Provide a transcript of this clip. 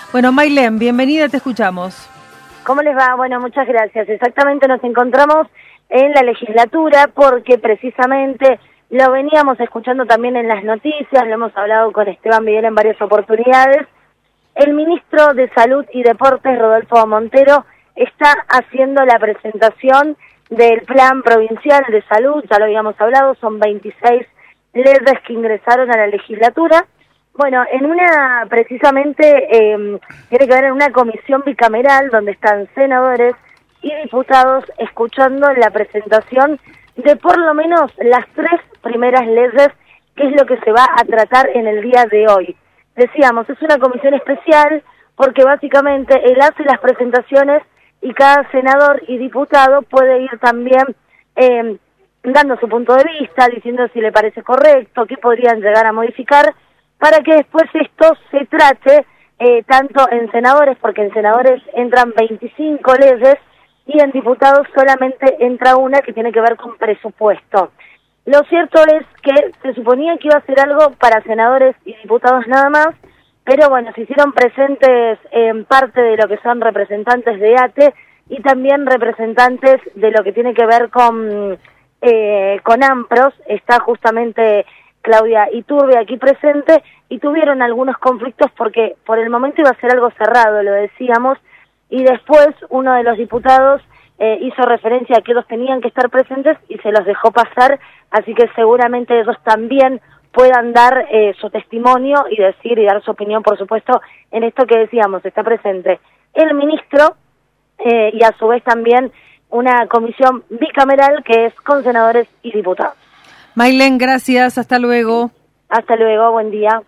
Bueno, Maylén, bienvenida, te escuchamos. ¿Cómo les va? Bueno, muchas gracias. Exactamente, nos encontramos en la legislatura porque precisamente lo veníamos escuchando también en las noticias, lo hemos hablado con Esteban Videla en varias oportunidades. El ministro de Salud y Deportes, Rodolfo Montero, está haciendo la presentación del Plan Provincial de Salud, ya lo habíamos hablado, son 26 leyes que ingresaron a la legislatura. Bueno, en una, precisamente, tiene que ver en una comisión bicameral donde están senadores y diputados escuchando la presentación de por lo menos las 3 primeras leyes, que es lo que se va a tratar en el día de hoy. Decíamos, es una comisión especial porque básicamente él hace las presentaciones y cada senador y diputado puede ir también dando su punto de vista, diciendo si le parece correcto, qué podrían llegar a modificar, para que después esto se trate tanto en senadores, porque en senadores entran 25 leyes y en diputados solamente entra una que tiene que ver con presupuesto. Lo cierto es que se suponía que iba a ser algo para senadores y diputados nada más, pero bueno, se hicieron presentes en parte de lo que son representantes de ATE y también representantes de lo que tiene que ver con AMPROS. Está justamente Claudia Iturbe aquí presente y tuvieron algunos conflictos porque por el momento iba a ser algo cerrado, lo decíamos, y después uno de los diputados hizo referencia a que ellos tenían que estar presentes y se los dejó pasar, así que seguramente ellos también puedan dar su testimonio y decir y dar su opinión, por supuesto, en esto que decíamos. Está presente el ministro y a su vez también una comisión bicameral que es con senadores y diputados. Maylén, gracias, hasta luego. Hasta luego, buen día.